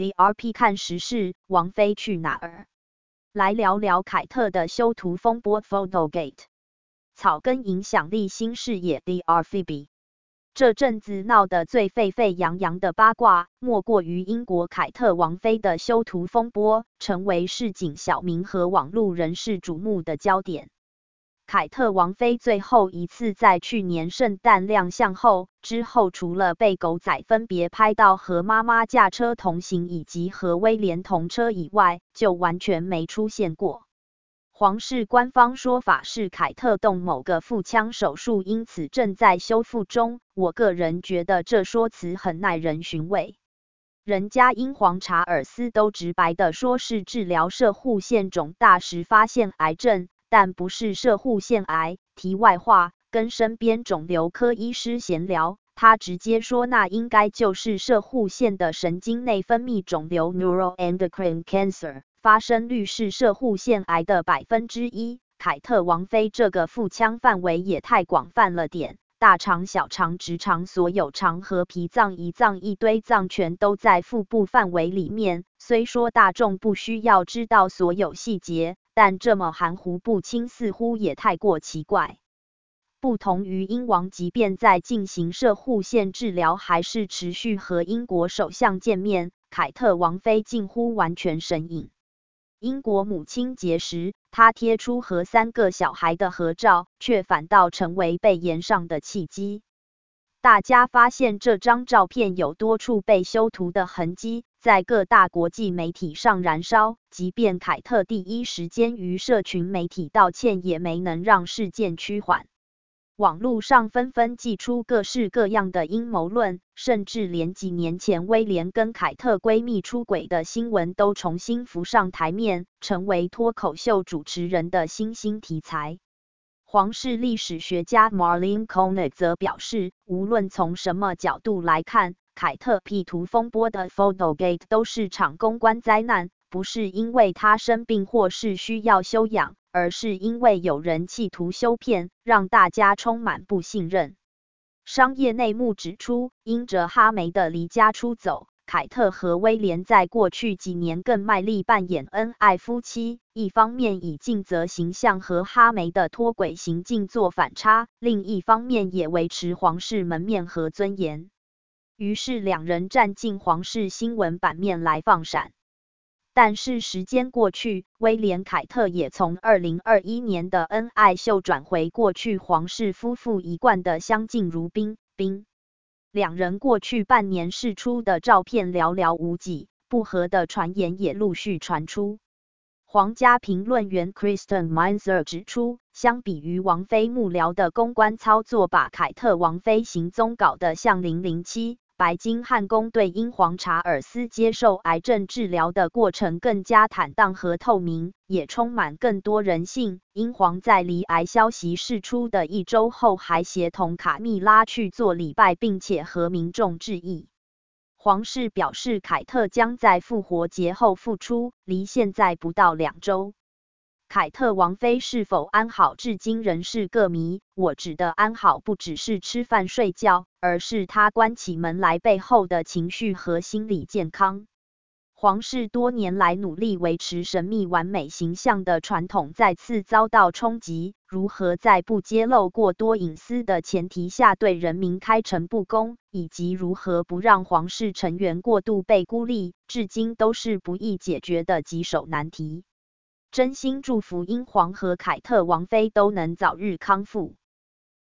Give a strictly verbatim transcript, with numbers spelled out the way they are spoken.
D R P 看时事，王妃去哪儿？来聊聊凯特的修图风波 Photogate。草根影响力新视野 D R Phoebe。这阵子闹得最沸沸扬扬的八卦，莫过于英国凯特王妃的修图风波，成为市井小民和网络人士瞩目的焦点。凯特王妃最后一次在去年圣诞亮相后，之后除了被狗仔分别拍到和妈妈驾车同行以及和威廉同车以外，就完全没出现过。皇室官方说法是凯特动某个腹腔手术，因此正在修复中。我个人觉得这说辞很耐人寻味。人家英皇查尔斯都直白地说是治疗摄护腺肿大时发现癌症，但不是摄护腺癌。题外话，跟身边肿瘤科医师闲聊，他直接说那应该就是摄护腺的神经内分泌肿瘤 neuroendocrine cancer， 发生率是摄护腺癌的百分之一。凯特王妃这个腹腔范围也太广泛了点，大肠、小肠、直肠，所有肠和脾脏、胰脏一堆脏全都在腹部范围里面。虽说大众不需要知道所有细节，但这么含糊不清似乎也太过奇怪。不同于英王，即便在进行摄护腺治疗，还是持续和英国首相见面，凯特王妃近乎完全神隐。英国母亲节时，她贴出和三个小孩的合照，却反倒成为被延上的契机。大家发现这张照片有多处被修图的痕迹，在各大国际媒体上燃烧，即便凯特第一时间于社群媒体道歉，也没能让事件趋缓。网络上纷纷祭出各式各样的阴谋论，甚至连几年前威廉跟凯特闺蜜出轨的新闻都重新浮上台面，成为脱口秀主持人的新兴题材。皇室历史学家 Marlene Koenig 则表示，无论从什么角度来看，凯特 P 图风波的 Photogate 都是场公关灾难，不是因为她生病或是需要休养，而是因为有人企图修片，让大家充满不信任。商业内幕指出，因着哈梅的离家出走，凯特和威廉在过去几年更卖力扮演恩爱夫妻，一方面以尽责形象和哈梅的脱轨行径做反差，另一方面也维持皇室门面和尊严。于是两人站进皇室新闻版面来放闪。但是时间过去，威廉凯特也从二零二一年的恩爱秀转回过去皇室夫妇一贯的相敬如宾。宾两人过去半年释出的照片寥寥无几，不和的传言也陆续传出。皇家评论员 Kristen Meinzer 指出，相比于王妃幕僚的公关操作，把凯特王妃行踪搞得像零零七，白金汉宫对英皇查尔斯接受癌症治疗的过程更加坦荡和透明，也充满更多人性。英皇在罹癌消息释出的一周后，还协同卡蜜拉去做礼拜，并且和民众致意。皇室表示，凯特将在复活节后复出，离现在不到两周。凯特王妃是否安好，至今仍是个谜。我指的安好，不只是吃饭睡觉，而是她关起门来背后的情绪和心理健康。皇室多年来努力维持神秘完美形象的传统再次遭到冲击，如何在不揭露过多隐私的前提下对人民开诚布公，以及如何不让皇室成员过度被孤立，至今都是不易解决的棘手难题。真心祝福英皇和凯特王妃都能早日康复。